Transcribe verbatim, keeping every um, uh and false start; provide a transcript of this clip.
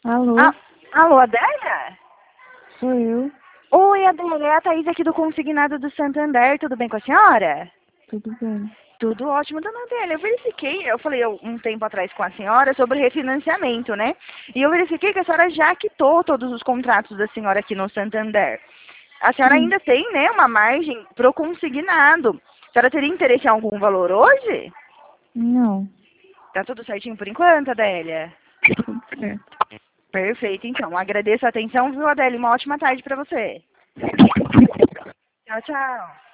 Alô? Ah, alô, Adélia? Sou eu. Oi, Adélia, é a Thaís aqui do Consignado do Santander, tudo bem com a senhora? Tudo bem? Tudo ótimo, dona Adélia. Eu verifiquei, eu falei um tempo atrás com a senhora sobre refinanciamento, né? E eu verifiquei que a senhora já quitou todos os contratos da senhora aqui no Santander. A senhora Sim. ainda tem, né, uma margem para o consignado. A senhora teria interesse em algum valor hoje? Não. Tá tudo certinho por enquanto, Adélia? Tudo certo. Perfeito, então. Agradeço a atenção, viu, Adélia? Uma ótima tarde para você. Tchau, tchau.